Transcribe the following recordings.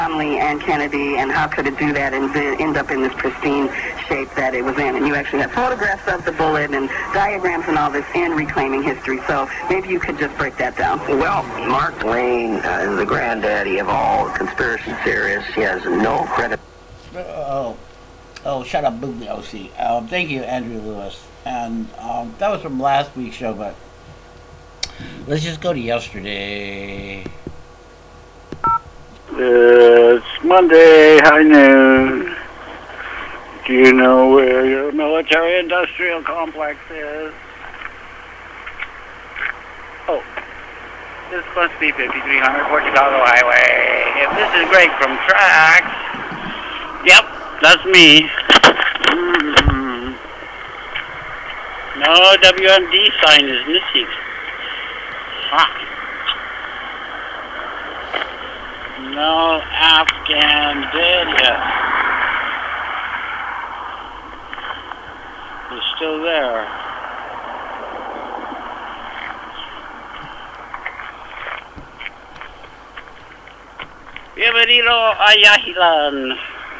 Connally and Kennedy, and how could it do that and end up in this pristine shape that it was in? And you actually have photographs of the bullet and diagrams and all this in Reclaiming History. So maybe you could just break that down. Well, Mark Twain is the granddaddy of all conspiracy theorists. He has no credit. Oh, shut up, Bugliosi. Thank you, Andrew Lewis. And that was from last week's show, but let's just go to yesterday. It's Monday, high noon. Do you know where your military-industrial complex is? Oh, this must be 5300 Port Chicago Highway. If this is Greg from Tracks, yep, that's me. No WMD sign is missing. No Afghan dead yet. He's still there. Bienvenido a Yahilan.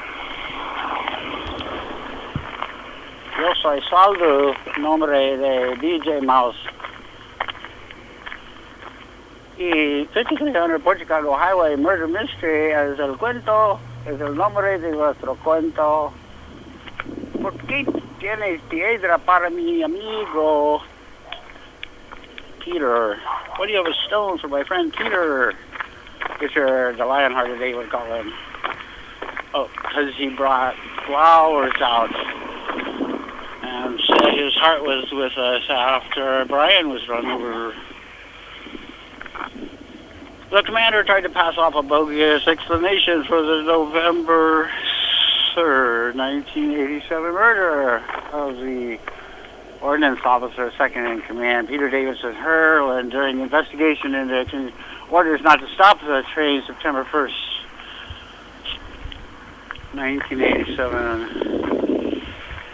Yo soy Saldo, nombre de DJ Mouse. Y 5300 Port Chicago Highway Murder Mystery es el cuento, es el nombre de vuestro cuento. ¿Por qué tienes piedra para mi amigo Peter? Why do you have a stone for my friend Peter? Which are the Lionhearted they would call him. Oh, because he brought flowers out and said his heart was with us after Brian was run over. The commander tried to pass off a bogus explanation for the November 3rd, 1987 murder of the ordnance officer second in command, Peter Davidson Hurl, during the investigation into orders not to stop the train September 1st, 1987.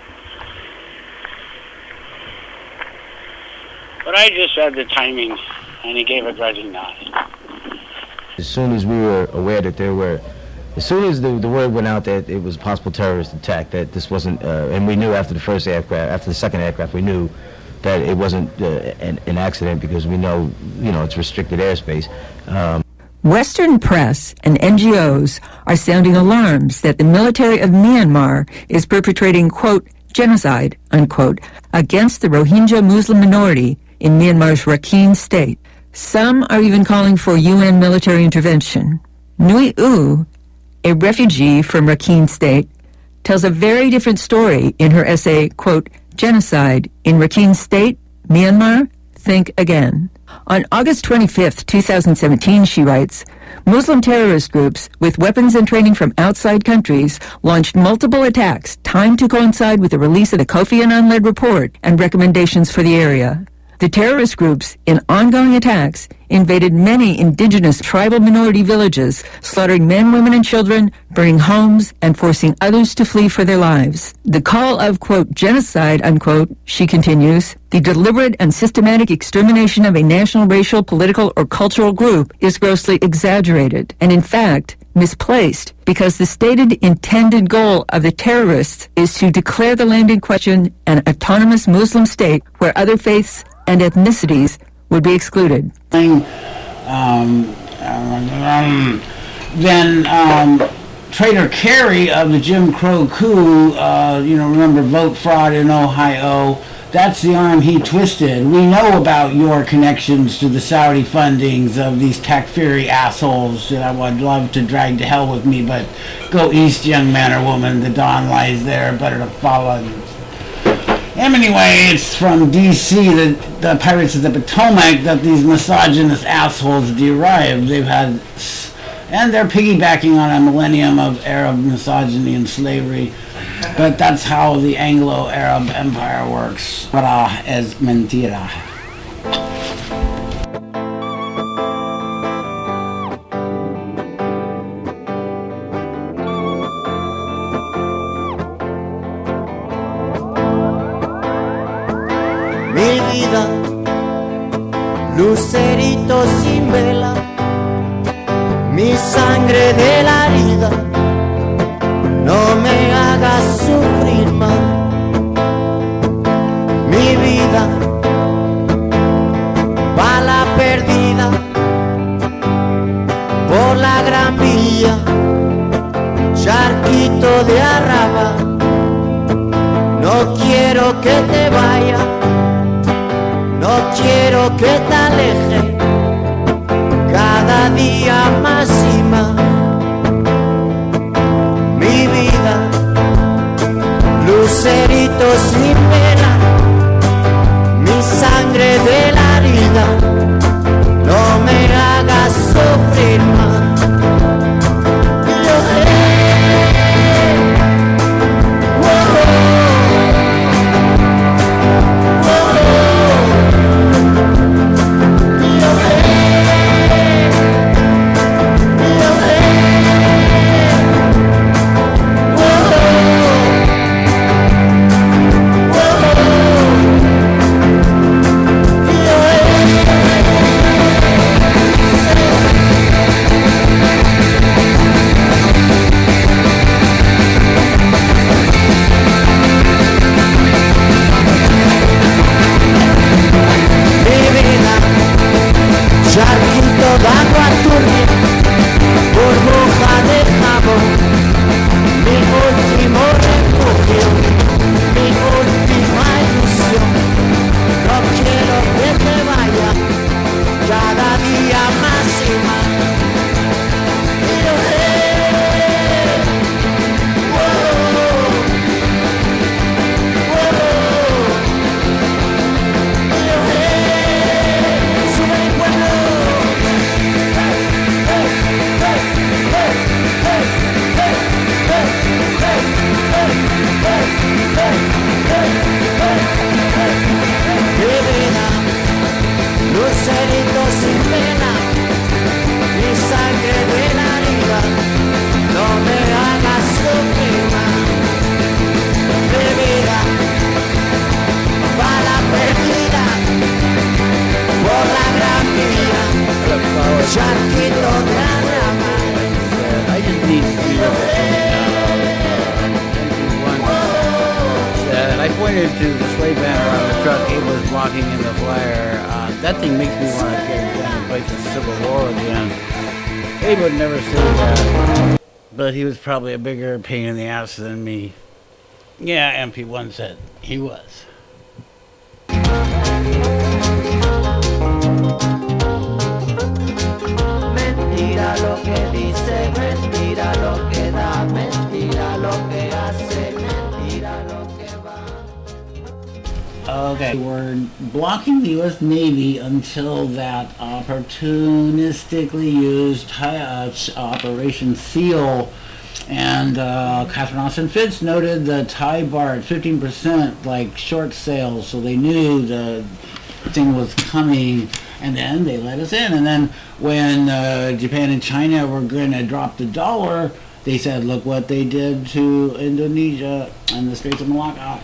But I just said the timing, and he gave a grudging nod. As soon as we were aware that as soon as the word went out that it was a possible terrorist attack, that this wasn't, and we knew after the second aircraft, we knew that it wasn't an accident because we know, it's restricted airspace. Western press and NGOs are sounding alarms that the military of Myanmar is perpetrating, quote, genocide, unquote, against the Rohingya Muslim minority in Myanmar's Rakhine state. Some are even calling for UN military intervention. Nui U, a refugee from Rakhine state, tells a very different story in her essay, quote, genocide in Rakhine state, Myanmar, think again. On August 25th, 2017, she writes, Muslim terrorist groups with weapons and training from outside countries launched multiple attacks timed to coincide with the release of the Kofi Annan-led report and recommendations for the area. The terrorist groups, in ongoing attacks, invaded many indigenous tribal minority villages, slaughtering men, women, and children, burning homes, and forcing others to flee for their lives. The call of, quote, genocide, unquote, she continues, the deliberate and systematic extermination of a national, racial, political, or cultural group is grossly exaggerated, and in fact, misplaced, because the stated intended goal of the terrorists is to declare the land in question an autonomous Muslim state where other faiths and ethnicities would be excluded. Then Trader Kerry of the Jim Crow coup, remember vote fraud in Ohio, that's the arm he twisted. We know about your connections to the Saudi fundings of these Takfiri assholes that I would love to drag to hell with me, but go east, young man or woman, the dawn lies there, better to follow. Anyway, it's from D.C., the Pirates of the Potomac, that these misogynist assholes derived. And they're piggybacking on a millennium of Arab misogyny and slavery. But that's how the Anglo-Arab Empire works. Para es mentira. Mi vida, lucerito sin vela, mi sangre de la harina. día, charquito de arraba, no quiero que te vaya, no quiero que te aleje, cada día más y más. Mi vida, lucerito sin pena, mi sangre de la herida, no me hagas sufrir más. Charquito de agua turbia, burbuja de jabón, mi último refugio, mi última ilusión. No quiero que te vaya, cada día más y más. Lucerito sin pena, mi sangre de la herida, no me hagas sufrir más. Mi vida, bala perdida, por la gran vía, charquito de arraba. I just need to be that I pointed to the slave banner on the truck. Abe was blocking in the flyer. That thing makes me want to get again and fight the Civil War again. Abe would never say that, but he was probably a bigger pain in the ass than me. Yeah, MP1 said he was. Mentira lo que dice, mentira lo que da, mentira lo que hace, mentira lo que va. Okay, we're blocking the U.S. Navy until that opportunistically used Operation SEAL. And Catherine Austin Fitts noted the Thai bar at 15%, like short sales, so they knew the thing was coming, and then they let us in. And then when Japan and China were going to drop the dollar, they said, look what they did to Indonesia and the Straits of Malacca.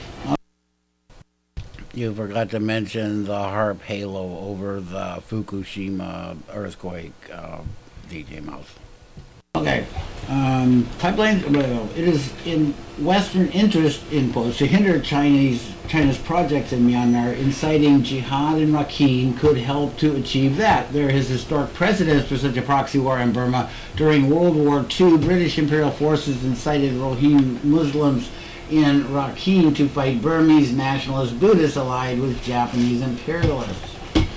You forgot to mention the HARP halo over the Fukushima earthquake, DJ Mouse. Okay. Pipelines, well, it is in Western interest, in quotes, to hinder China's projects in Myanmar. Inciting jihad in Rakhine could help to achieve that. There is historic precedence for such a proxy war in Burma. During World War II, British imperial forces incited Rohingya Muslims in Rakhine to fight Burmese nationalist Buddhists allied with Japanese imperialists.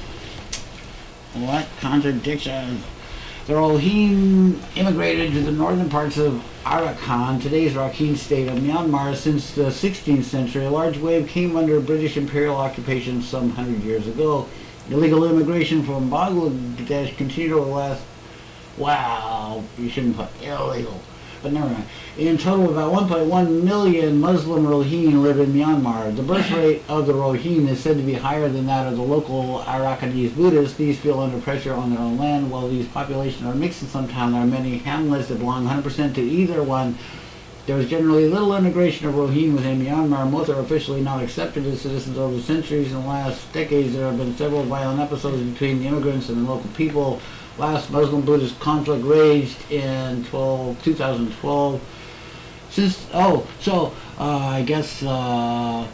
What contradictions! The Rohingya immigrated to the northern parts of Arakan, today's Rakhine state of Myanmar, since the 16th century. A large wave came under British imperial occupation some 100 years ago. Illegal immigration from Bangladesh continued over the last... Wow, you shouldn't put illegal. But never mind. In total, about 1.1 million Muslim Rohingya live in Myanmar. The birth rate of the Rohingya is said to be higher than that of the local Arakanese Buddhists. These feel under pressure on their own land. While these populations are mixed in some town, there are many hamlets that belong 100% to either one. There is generally little integration of Rohingya within Myanmar. Most are officially not accepted as citizens over the centuries. In the last decades, there have been several violent episodes between the immigrants and the local people. Last Muslim-Buddhist conflict raged in 2012. I guess, the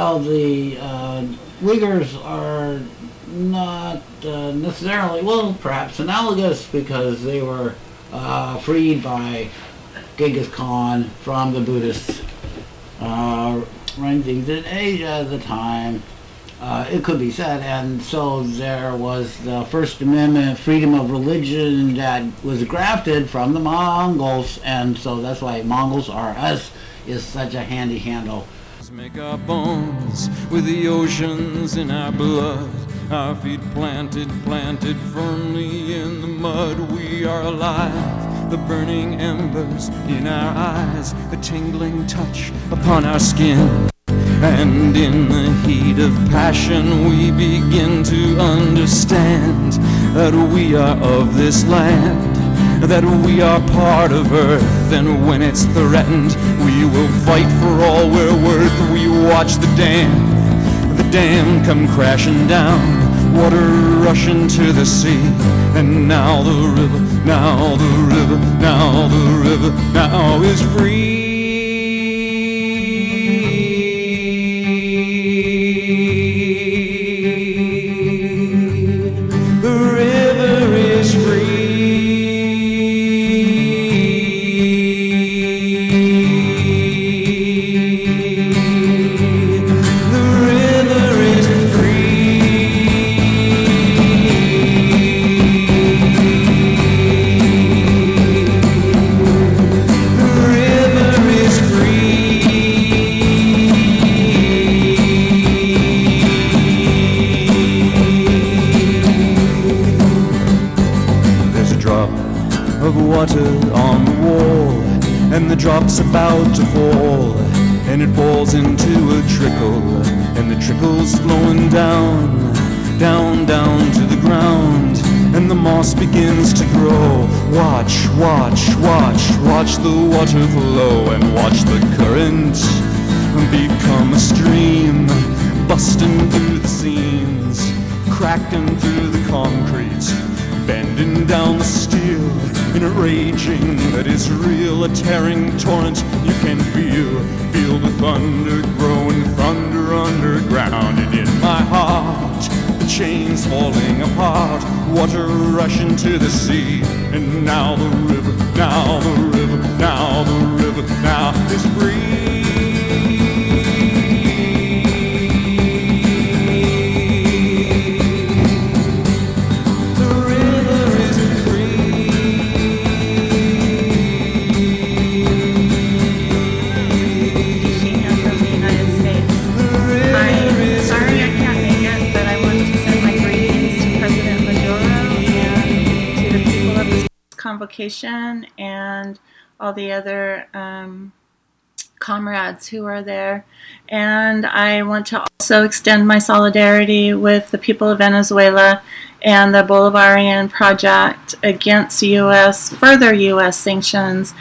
Uyghurs are not necessarily, well, perhaps analogous, because they were freed by Genghis Khan from the Buddhists running things in Asia at the time. It could be said, and so there was the First Amendment, freedom of religion, that was grafted from the Mongols, and so that's why Mongols are us is such a handy handle. Make our bones with the oceans in our blood, our feet planted firmly in the mud. We are alive, the burning embers in our eyes, the tingling touch upon our skin. And in the heat of passion we begin to understand that we are of this land, that we are part of Earth, and when it's threatened, we will fight for all we're worth. We watch the dam come crashing down, water rushing to the sea, and now the river, now the river, now the river, now is free. On the wall, and the drop's about to fall, and it falls into a trickle, and the trickle's flowing down, down, down to the ground, and the moss begins to grow. Watch, watch, watch, watch the water flow, and watch the current become a stream, busting through the seams, cracking through the concrete, bending down the steel in a raging that is real, a tearing torrent you can feel the thunder growing, thunder underground, and in my heart the chains falling apart, water rushing to the sea, and now the river, now the river, now the river, now is free. Convocation and all the other comrades who are there, and I want to also extend my solidarity with the people of Venezuela and the Bolivarian Project against further U.S. sanctions.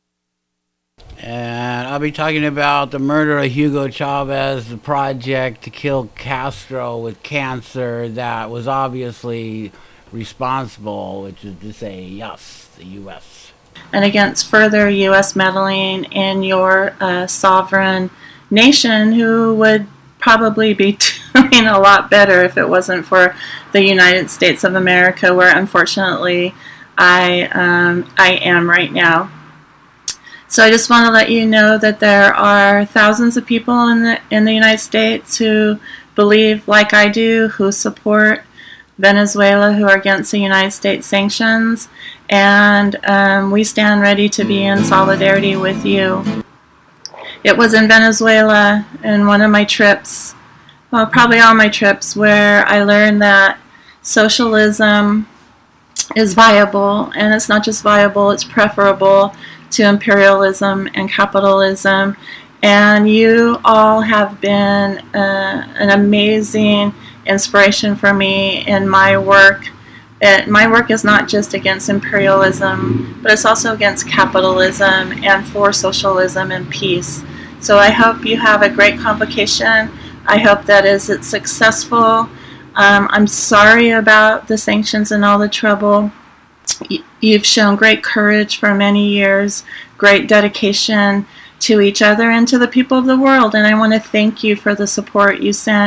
And I'll be talking about the murder of Hugo Chavez, the project to kill Castro with cancer that was obviously responsible, which is to say, yes, the U.S. And against further U.S. meddling in your sovereign nation, who would probably be doing a lot better if it wasn't for the United States of America, where unfortunately I am right now. So I just want to let you know that there are thousands of people in the United States who believe, like I do, who support Venezuela, who are against the United States sanctions, and we stand ready to be in solidarity with you. It was in Venezuela, in one of my trips, well, probably all my trips, where I learned that socialism is viable, and it's not just viable, it's preferable to imperialism and capitalism. And you all have been an amazing inspiration for me in my work. My work is not just against imperialism, but it's also against capitalism and for socialism and peace. So I hope you have a great convocation. I hope that it's successful. I'm sorry about the sanctions and all the trouble. You've shown great courage for many years, great dedication to each other and to the people of the world, and I want to thank you for the support you send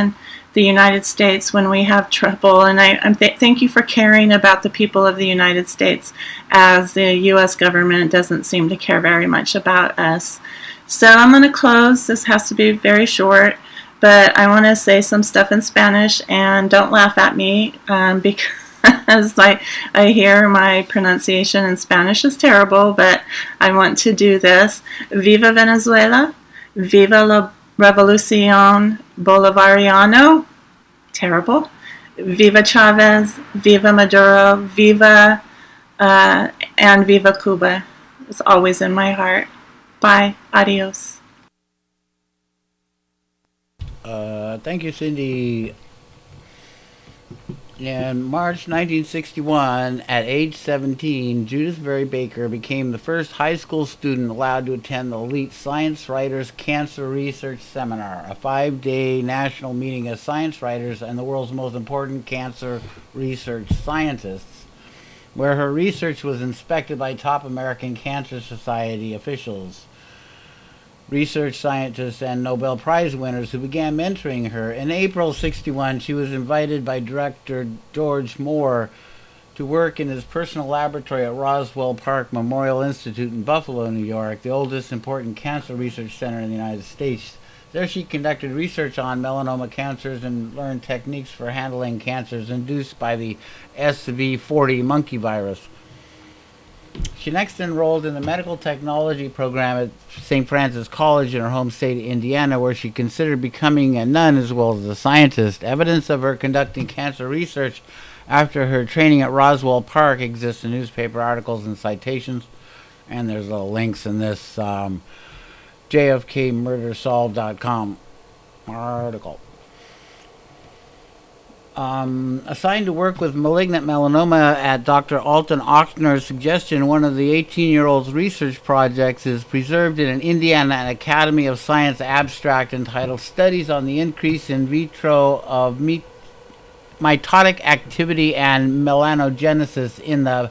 the United States when we have trouble. And thank you for caring about the people of the United States, as the U.S. government doesn't seem to care very much about us. So I'm going to close. This has to be very short, but I want to say some stuff in Spanish, and don't laugh at me because I hear my pronunciation in Spanish is terrible, but I want to do this. Viva Venezuela, viva la Revolución Bolivariano, terrible. Viva Chavez, viva Maduro, viva, and viva Cuba. It's always in my heart. Bye. Adios. Thank you, Cindy. In March 1961, at age 17, Judith Berry Baker became the first high school student allowed to attend the elite Science Writers Cancer Research Seminar, a 5-day national meeting of science writers and the world's most important cancer research scientists, where her research was inspected by top American Cancer Society officials, research scientists, and Nobel Prize winners who began mentoring her. In April '61, she was invited by director George Moore to work in his personal laboratory at Roswell Park Memorial Institute in Buffalo, New York, the oldest important cancer research center in the United States. There she conducted research on melanoma cancers and learned techniques for handling cancers induced by the SV40 monkey virus. She next enrolled in the medical technology program at St. Francis College in her home state of Indiana, where she considered becoming a nun as well as a scientist. Evidence of her conducting cancer research after her training at Roswell Park exists in newspaper articles and citations, and there's little links in this JFKMurderSolved.com article. Assigned to work with malignant melanoma at Dr. Alton Ochsner's suggestion, one of the 18-year-old's research projects is preserved in an Indiana Academy of Science abstract entitled Studies on the Increase in Vitro of Mitotic Activity and Melanogenesis in the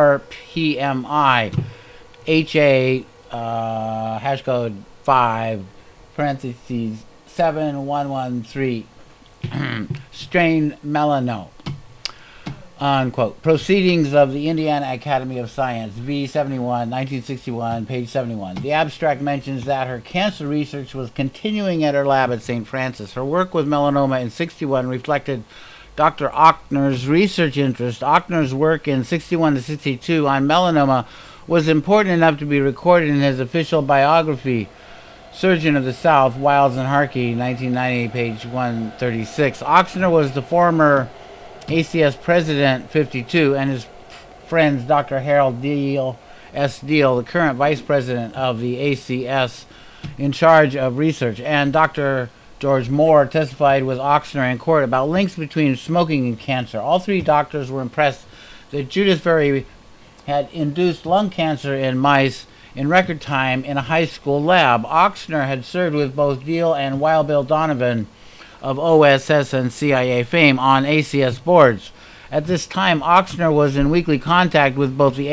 RPMI HA hashcode 5 parentheses 7113 strain melano, unquote. Proceedings of the Indiana Academy of Science, V71, 1961, page 71. The abstract mentions that her cancer research was continuing at her lab at St. Francis. Her work with melanoma in 61 reflected Dr. Ochsner's research interest. Ochsner's work in 61 to 62 on melanoma was important enough to be recorded in his official biography, Surgeon of the South, Wilds and Harkey, 1990, page 136. Ochsner was the former ACS president, 52, and his friends Dr. Harold S. Deal, the current vice president of the ACS in charge of research, and Dr. George Moore testified with Ochsner in court about links between smoking and cancer. All three doctors were impressed that Judith Berry had induced lung cancer in mice in record time in a high school lab. Ochsner had served with both Deal and Wild Bill Donovan of OSS and CIA fame on ACS boards. At this time, Ochsner was in weekly contact with both the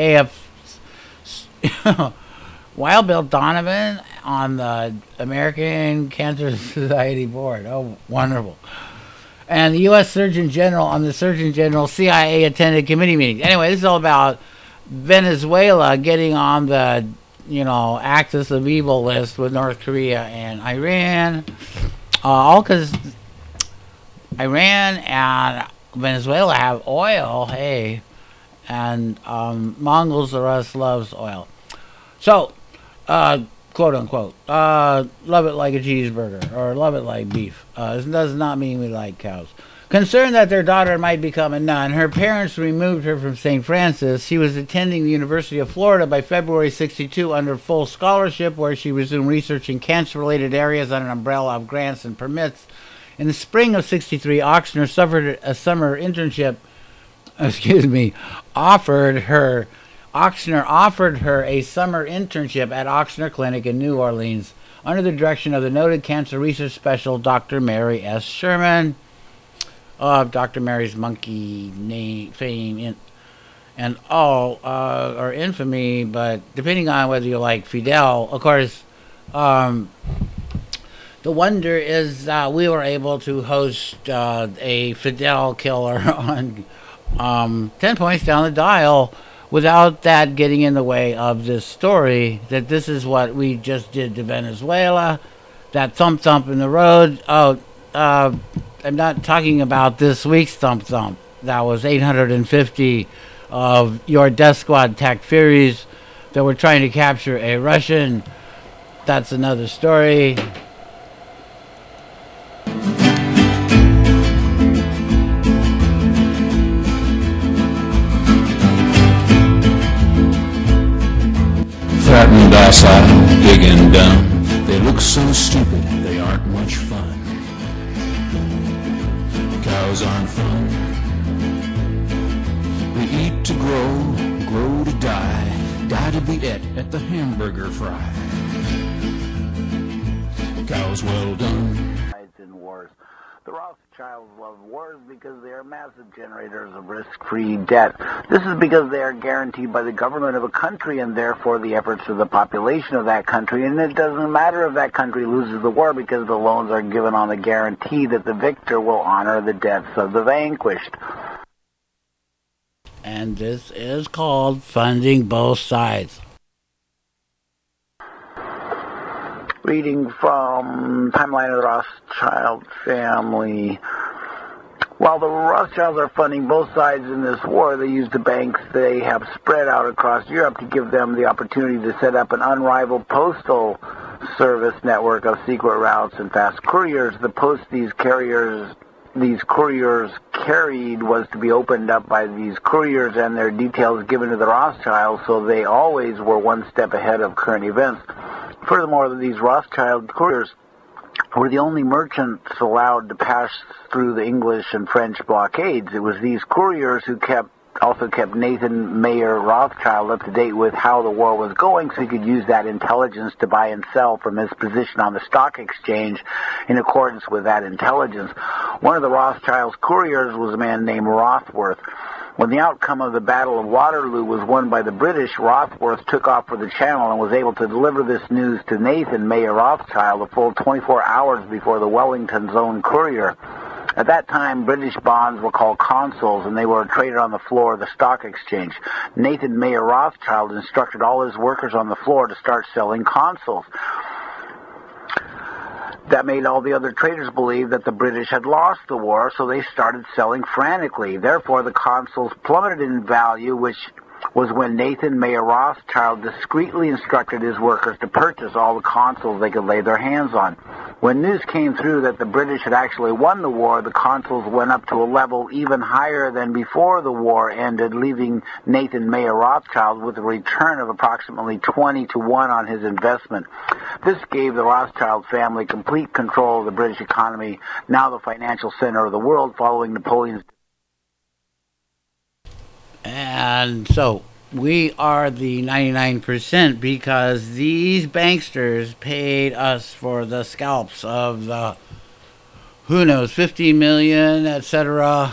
Wild Bill Donovan on the American Cancer Society board. Oh, wonderful. And the U.S. Surgeon General on the Surgeon General CIA attended committee meetings. Anyway, this is all about Venezuela getting on the axis of evil list with North Korea and Iran, all because Iran and Venezuela have oil, hey, and Mongols or us loves oil. So, quote unquote, love it like a cheeseburger or love it like beef. This does not mean we like cows. Concerned that their daughter might become a nun, her parents removed her from St. Francis. She was attending the University of Florida by February '62 under full scholarship, where she resumed research in cancer-related areas under an umbrella of grants and permits. In the spring of '63, Ochsner suffered a summer internship. Ochsner offered her a summer internship at Ochsner Clinic in New Orleans under the direction of the noted cancer research specialist Dr. Mary S. Sherman, of Dr. Mary's monkey name fame and all or infamy, but depending on whether you like Fidel, of course, Dr. The wonder is that we were able to host a Fidel killer on 10 points down the dial without that getting in the way of this story, that this is what we just did to Venezuela, that thump thump in the road. I'm not talking about this week's thump thump. That was 850 of your Death Squad Takfiris that were trying to capture a Russian. That's another story. Fat and docile, big and dumb. They look so stupid, they aren't much fun. Cows aren't fun. They eat to grow, grow to die, die to be et at the hamburger fry. Cows well done. In wars. The Rothschilds love wars because they are massive generators of risk-free debt. This is because they are guaranteed by the government of a country and therefore the efforts of the population of that country. And it doesn't matter if that country loses the war because the loans are given on the guarantee that the victor will honor the debts of the vanquished. And this is called funding both sides. Reading from Timeline of the Rothschild Family. While the Rothschilds are funding both sides in this war, they use the banks they have spread out across Europe to give them the opportunity to set up an unrivaled postal service network of secret routes and fast couriers. The post these couriers carried was to be opened up by these couriers and their details given to the Rothschilds, so they always were one step ahead of current events. Furthermore, these Rothschild couriers were the only merchants allowed to pass through the English and French blockades. It was these couriers who also kept Nathan Mayer Rothschild up to date with how the war was going, so he could use that intelligence to buy and sell from his position on the stock exchange in accordance with that intelligence. One of the Rothschild's couriers was a man named Rothworth. When the outcome of the Battle of Waterloo was won by the British, Rothworth took off for the Channel and was able to deliver this news to Nathan Mayer Rothschild a full 24 hours before the Wellington's own courier. At that time, British bonds were called consols, and they were traded on the floor of the stock exchange. Nathan Mayer Rothschild instructed all his workers on the floor to start selling consols. That made all the other traders believe that the British had lost the war, so they started selling frantically. Therefore, the consols plummeted in value, which was when Nathan Mayer Rothschild discreetly instructed his workers to purchase all the consols they could lay their hands on. When news came through that the British had actually won the war, the consols went up to a level even higher than before the war ended, leaving Nathan Mayer Rothschild with a return of approximately 20 to 1 on his investment. This gave the Rothschild family complete control of the British economy, now the financial center of the world following Napoleon's. And so we are the 99% because these banksters paid us for the scalps of the, who knows, 50 million, etc.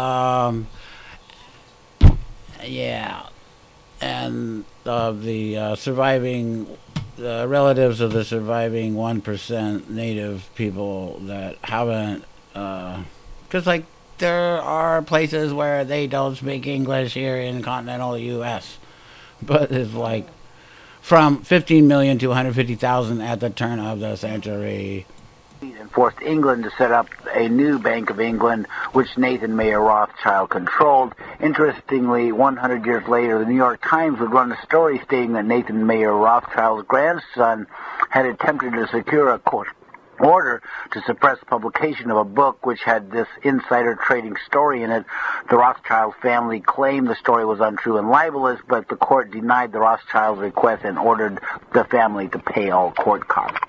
Yeah. And of the surviving, the relatives of the surviving 1% native people that haven't, because like, there are places where they don't speak English here in continental U.S., but it's like from 15 million to 150,000 at the turn of the century. And forced England to set up a new Bank of England, which Nathan Mayer Rothschild controlled. Interestingly, 100 years later, the New York Times would run a story stating that Nathan Mayer Rothschild's grandson had attempted to secure a court order to suppress publication of a book which had this insider trading story in it. The Rothschild family claimed the story was untrue and libelous, but the court denied the Rothschild's request and ordered the family to pay all court costs.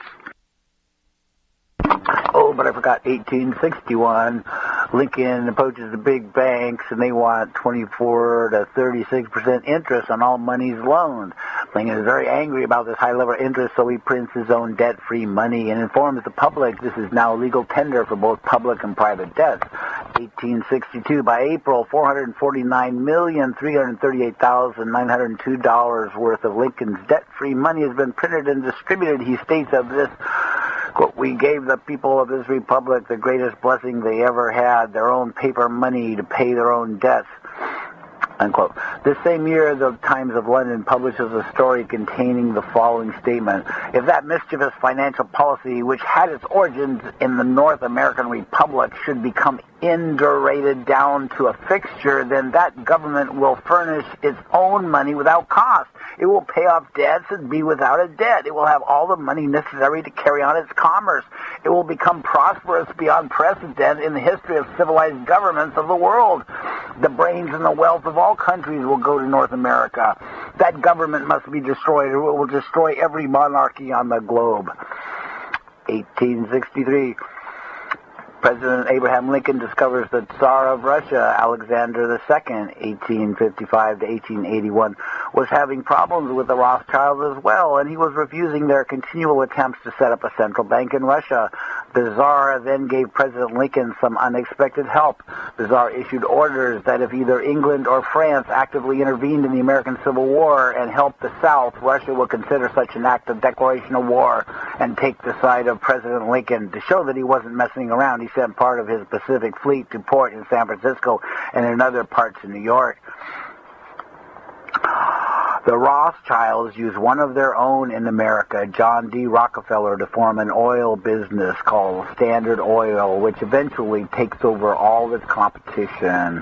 Oh, but I forgot 1861. Lincoln approaches the big banks, and they want 24 to 36% interest on all monies loaned. Lincoln is very angry about this high level of interest, so he prints his own debt-free money and informs the public this is now legal tender for both public and private debts. 1862, by April, $449,338,902 worth of Lincoln's debt-free money has been printed and distributed. He states of this, Quote, we gave the people of this republic the greatest blessing they ever had, their own paper money to pay their own debts. Unquote. This same year, the Times of London publishes a story containing the following statement. If that mischievous financial policy, which had its origins in the North American Republic, should become indurated down to a fixture, then that government will furnish its own money without cost. It will pay off debts and be without a debt. It will have all the money necessary to carry on its commerce. It will become prosperous beyond precedent in the history of civilized governments of the world. The brains and the wealth of all countries will go to North America. That government must be destroyed, or it will destroy every monarchy on the globe. 1863. President Abraham Lincoln discovers the Tsar of Russia, Alexander II, 1855 to 1881, was having problems with the Rothschilds as well, and he was refusing their continual attempts to set up a central bank in Russia. The Tsar then gave President Lincoln some unexpected help. The Tsar issued orders that if either England or France actively intervened in the American Civil War and helped the South, Russia would consider such an act of declaration of war and take the side of President Lincoln. To show that he wasn't messing around, he sent part of his Pacific Fleet to port in San Francisco and in other parts of New York. The Rothschilds used one of their own in America, John D. Rockefeller, to form an oil business called Standard Oil, which eventually takes over all its competition.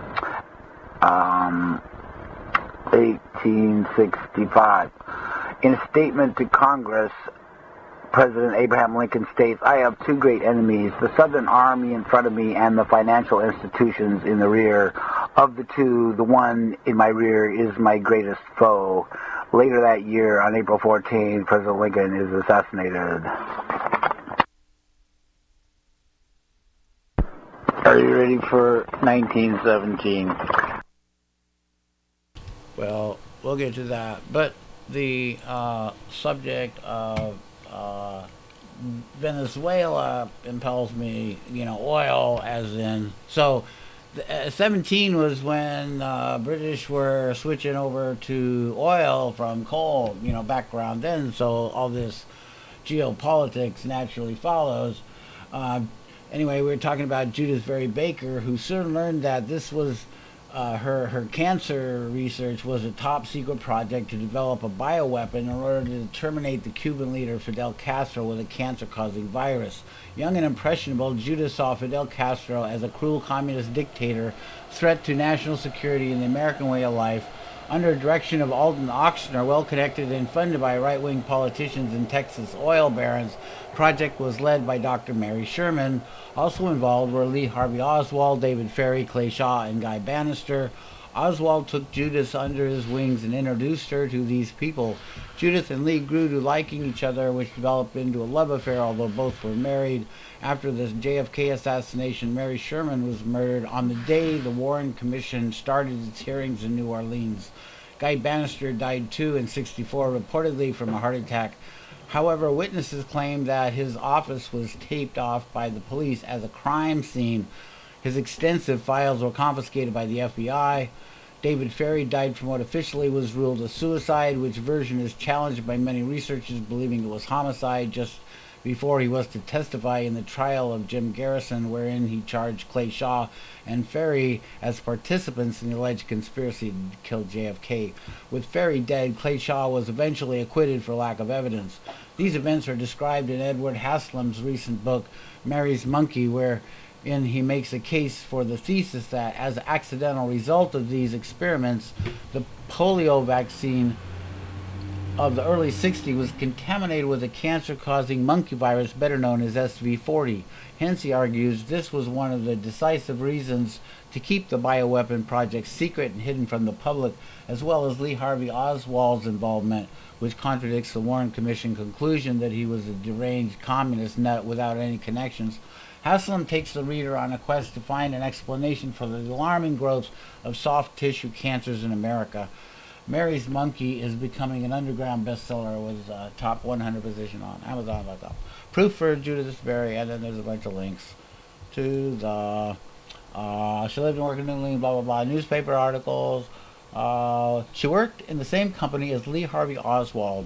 1865. In a statement to Congress, President Abraham Lincoln states, I have two great enemies, the Southern Army in front of me and the financial institutions in the rear. Of the two, the one in my rear is my greatest foe. Later that year, on April 14, President Lincoln is assassinated. Are you ready for 1917? Well, we'll get to that. But the subject of Venezuela impels me, oil as in. So 17 was when British were switching over to oil from coal, background then. So all this geopolitics naturally follows. Anyway, we were talking about Judith Vary Baker, who soon learned that this was her cancer research was a top secret project to develop a bioweapon in order to terminate the Cuban leader Fidel Castro with a cancer-causing virus. Young and impressionable, Judith saw Fidel Castro as a cruel communist dictator, threat to national security and the American way of life. Under the direction of Alton Ochsner, well-connected and funded by right-wing politicians and Texas oil barons, the project was led by Dr. Mary Sherman. Also involved were Lee Harvey Oswald, David Ferrie, Clay Shaw, and Guy Bannister. Oswald took Judith under his wings and introduced her to these people. Judith and Lee grew to liking each other, which developed into a love affair, although both were married. After the JFK assassination, Mary Sherman was murdered on the day the Warren Commission started its hearings in New Orleans. Guy Bannister died too in '64, reportedly from a heart attack. However, witnesses claim that his office was taped off by the police as a crime scene. His extensive files were confiscated by the FBI. David Ferrie died from what officially was ruled a suicide, which version is challenged by many researchers believing it was homicide, just before he was to testify in the trial of Jim Garrison, wherein he charged Clay Shaw and Ferrie as participants in the alleged conspiracy to kill JFK. With Ferrie dead, Clay Shaw was eventually acquitted for lack of evidence. These events are described in Edward Haslam's recent book, Mary's Monkey, wherein he makes a case for the thesis that as an accidental result of these experiments, the polio vaccine of the early 60s was contaminated with a cancer-causing monkey virus better known as SV40. Hence, he argues, this was one of the decisive reasons to keep the bioweapon project secret and hidden from the public, as well as Lee Harvey Oswald's involvement, which contradicts the Warren Commission conclusion that he was a deranged communist nut without any connections. Haslam takes the reader on a quest to find an explanation for the alarming growth of soft tissue cancers in America. Mary's Monkey is becoming an underground bestseller with a top 100 position on Amazon.com. Proof for Judith Vary, and then there's a bunch of links to the she lived and worked in New Orleans, blah, blah, blah, newspaper articles. She worked in the same company as Lee Harvey Oswald.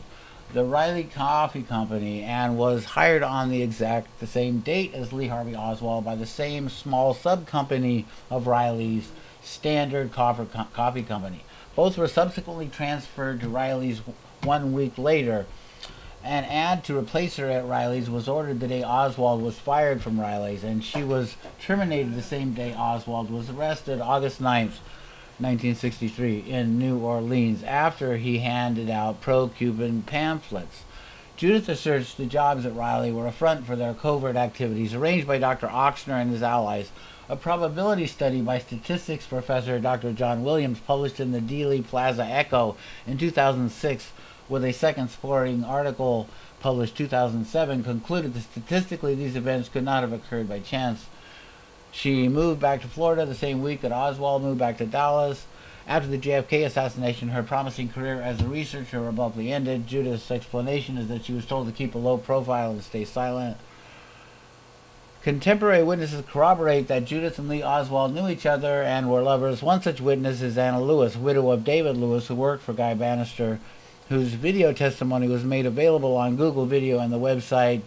the Riley Coffee Company and was hired on the same date as Lee Harvey Oswald by the same small sub-company of Riley's, Standard Coffee Company. Both were subsequently transferred to Riley's 1 week later. An ad to replace her at Riley's was ordered the day Oswald was fired from Riley's, and she was terminated the same day Oswald was arrested, August 9th, 1963, in New Orleans, after he handed out pro-Cuban pamphlets. Judith asserts the jobs at Riley were a front for their covert activities arranged by Dr. Ochsner and his allies. A probability study by statistics professor Dr. John Williams, published in the Dealey Plaza Echo in 2006, with a second supporting article published 2007, concluded that statistically these events could not have occurred by chance. She moved back to Florida the same week that Oswald moved back to Dallas. After the JFK assassination, her promising career as a researcher abruptly ended. Judith's explanation is that she was told to keep a low profile and stay silent. Contemporary witnesses corroborate that Judith and Lee Oswald knew each other and were lovers. One such witness is Anna Lewis, widow of David Lewis, who worked for Guy Bannister, whose video testimony was made available on Google Video and the website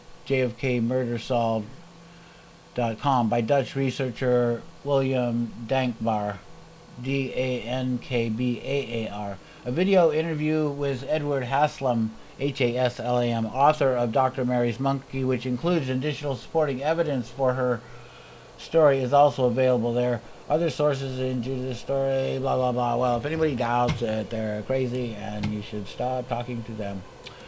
jfkmurdersolved.com by Dutch researcher William Dankbaar, Dankbaar. A video interview with Edward Haslam, Haslam, author of Dr. Mary's Monkey, which includes additional supporting evidence for her story, is also available there. Other sources in Judith's story, blah, blah, blah. Well, if anybody doubts it, they're crazy, and you should stop talking to them.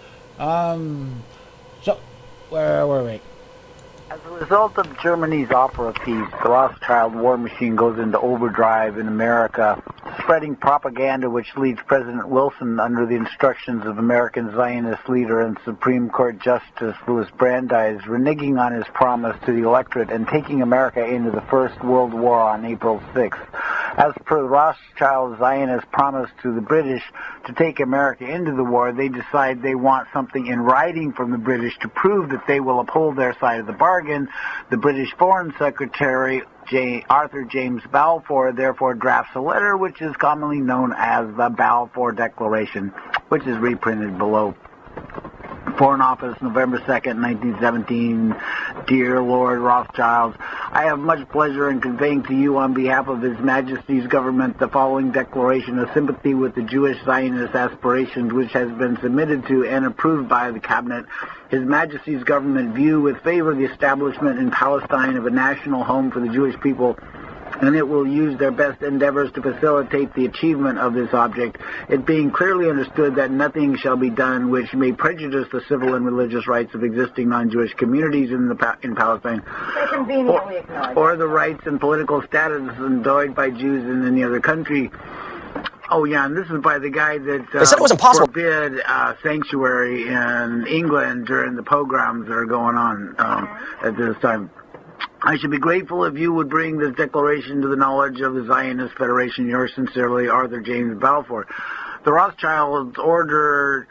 So, where were we? As a result of Germany's opera piece, the Rothschild war machine goes into overdrive in America, spreading propaganda which leads President Wilson, under the instructions of American Zionist leader and Supreme Court Justice Louis Brandeis, reneging on his promise to the electorate and taking America into the First World War on April 6th. As per the Rothschild Zionist promise to the British to take America into the war, they decide they want something in writing from the British to prove that they will uphold their side of the bargain. The British Foreign Secretary, Arthur James Balfour, therefore drafts a letter which is commonly known as the Balfour Declaration, which is reprinted below. Foreign Office, November 2nd, 1917. Dear Lord Rothschild, I have much pleasure in conveying to you on behalf of His Majesty's government the following declaration of sympathy with the Jewish Zionist aspirations, which has been submitted to and approved by the Cabinet. His Majesty's government view with favor the establishment in Palestine of a national home for the Jewish people, and it will use their best endeavors to facilitate the achievement of this object, it being clearly understood that nothing shall be done which may prejudice the civil and religious rights of existing non-Jewish communities in Palestine, or the rights and political status enjoyed by Jews in any other country. Oh, yeah, and this is by the guy that they said it was impossible. Forbid sanctuary in England during the pogroms that are going on at this time. I should be grateful if you would bring this declaration to the knowledge of the Zionist Federation. Yours sincerely, Arthur James Balfour. The Rothschilds order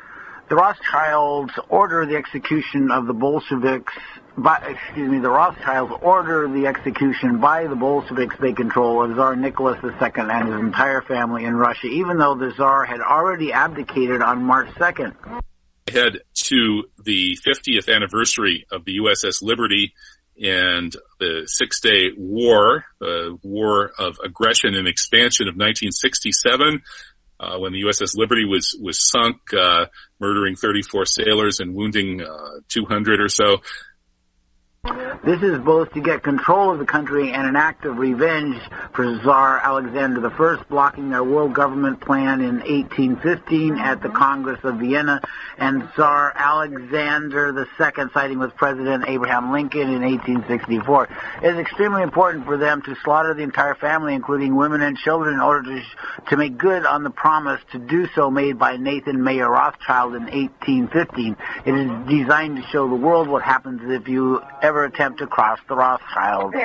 the execution of the Bolsheviks. The Rothschilds order the execution by the Bolsheviks they control of Tsar Nicholas II and his entire family in Russia, even though the Tsar had already abdicated on March 2nd. Head to the 50th anniversary of the USS Liberty and the Six-Day War, the War of Aggression and Expansion of 1967, when the USS Liberty was sunk, murdering 34 sailors and wounding 200 or so. This is both to get control of the country and an act of revenge for Tsar Alexander I, blocking their world government plan in 1815 at the Congress of Vienna, and Tsar Alexander II siding with President Abraham Lincoln in 1864. It is extremely important for them to slaughter the entire family, including women and children, in order to make good on the promise to do so made by Nathan Mayer Rothschild in 1815. It is designed to show the world what happens if you ever attempt to cross the Rothschild.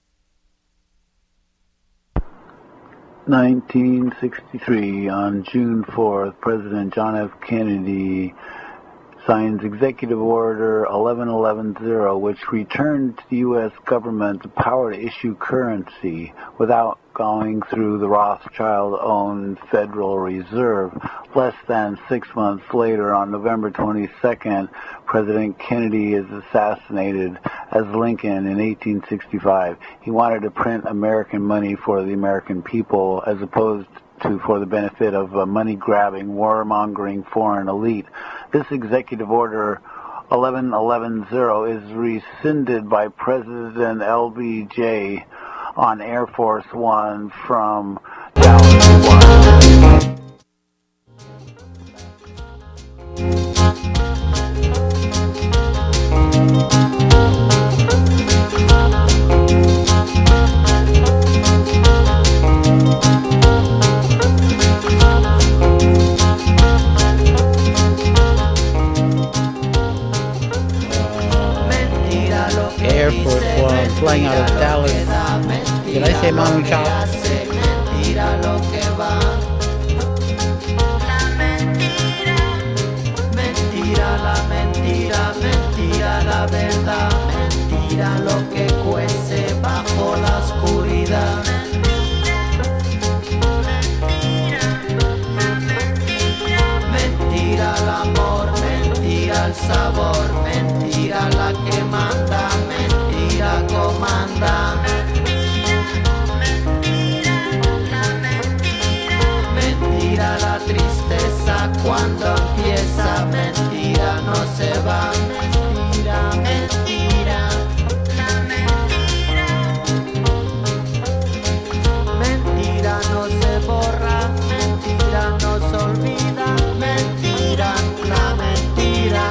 1963, on June 4th, President John F. Kennedy signs Executive Order 11110, which returned to the U.S. government the power to issue currency without going through the Rothschild-owned Federal Reserve. Less than 6 months later, on November 22nd, President Kennedy is assassinated as Lincoln in 1865. He wanted to print American money for the American people as opposed to for the benefit of a money-grabbing, warmongering foreign elite. This executive order 11110 is rescinded by President LBJ on Air Force One from Dallas to Washington. Air Force One flying out of Dallas. Did I say Manu Chao? Mentira lo que va. La mentira. Mentira la mentira, mentira la verdad. Mentira lo que cuece bajo la oscuridad. Mentira el amor, mentira el sabor, mentira la que manda, mentira comanda. Mentira la tristeza cuando empieza, mentira no se va, mentira, mentira. Mentira no se borra, mentira no se olvida, mentira, la mentira.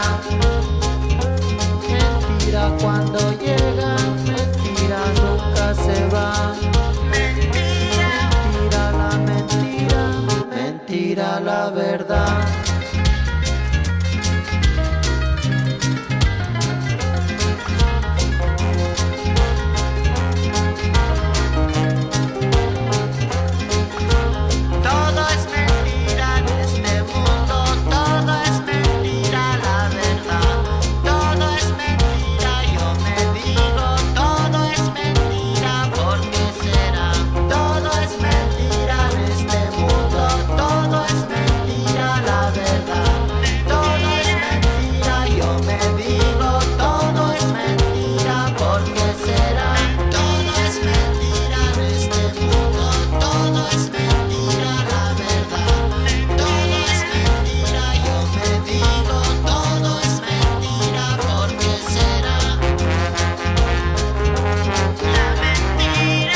Mentira cuando llega, mentira nunca se va. Mentira la mentira, mentira la verdad. Todo es mentira en este mundo, todo es mentira la verdad. Todo es mentira, yo me digo, todo es mentira, ¿por qué será? Todo es mentira en este mundo, todo es mentira la verdad. Todo es mentira, yo me digo, todo es mentira, ¿por qué será? Todo es mentira en este mundo, todo es mentira la verdad. Todo es mentira, yo me digo, todo es mentira, ¿por qué será? La mentira,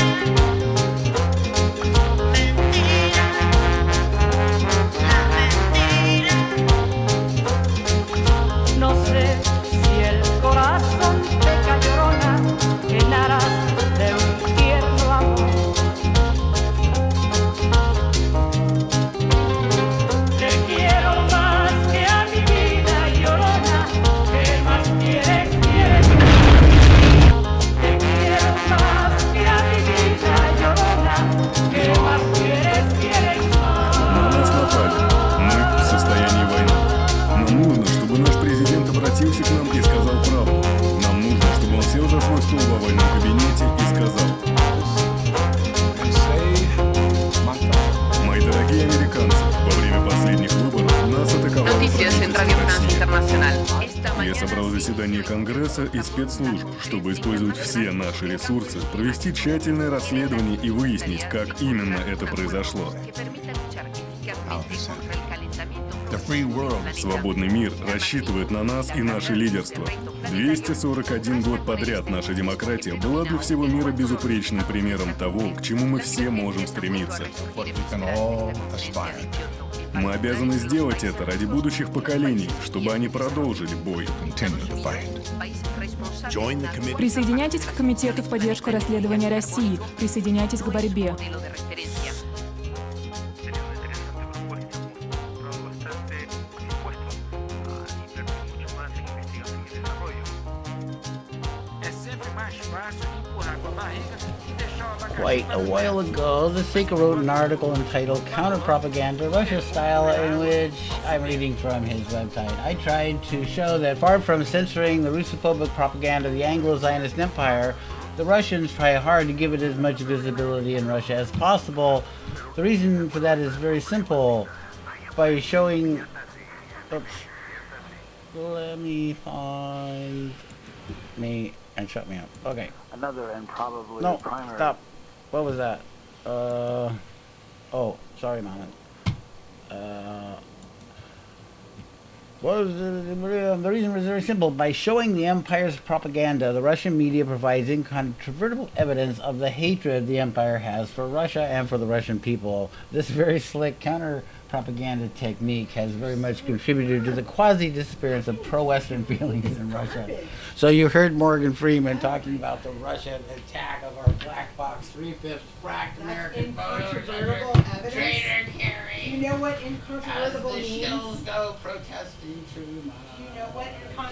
mentira, la mentira. No sé si el corazón te llorona en aras de un tierno amor. Te quiero más que a mi vida llorona, ¿qué más quieres, quieres más? Te quiero más que a mi vida llorona, ¿qué más quieres, quieres más? На нас напали. Мы в состоянии войны. Нам нужно, чтобы наш президент обратился к нам и сказал правду. Нам нужно, чтобы он сел за свой стол в овальном кабинете и сказал: мои дорогие американцы, во время последних выборов нас атаковало правительство России. Я собрал заседание Конгресса и спецслужб, чтобы использовать все наши ресурсы, провести тщательное расследование и выяснить, как именно это произошло. Свободный мир рассчитывает на нас и наше лидерство. 241 год подряд наша демократия была для всего мира безупречным примером того, к чему мы все можем стремиться. Мы обязаны сделать это ради будущих поколений, чтобы они продолжили бой. Присоединяйтесь к комитету в поддержку расследования России. Присоединяйтесь к борьбе. Quite a while ago, The Seeker wrote an article entitled Counter-Propaganda, Russia Style, in which I'm reading from his website. I tried to show that far from censoring the Russophobic propaganda of the Anglo-Zionist Empire, the Russians try hard to give it as much visibility in Russia as possible. The reason for that is very simple. By showing... Oops. Let me find me and shut me up. Okay. Another and probably No, primary. stop. What was that? Oh, sorry, Mama. The reason was very simple. By showing the empire's propaganda, the Russian media provides incontrovertible evidence of the hatred the empire has for Russia and for the Russian people. This very slick counter-propaganda technique has very much contributed to the quasi-disappearance of pro-Western feelings in Russia. So you heard Morgan Freeman talking about the Russian attack of our black box 3/5 fracked American voters. Incontrovertible evidence. Traitor Kerry. You know what incontrovertible As the means? shills go protesting Truman. You know what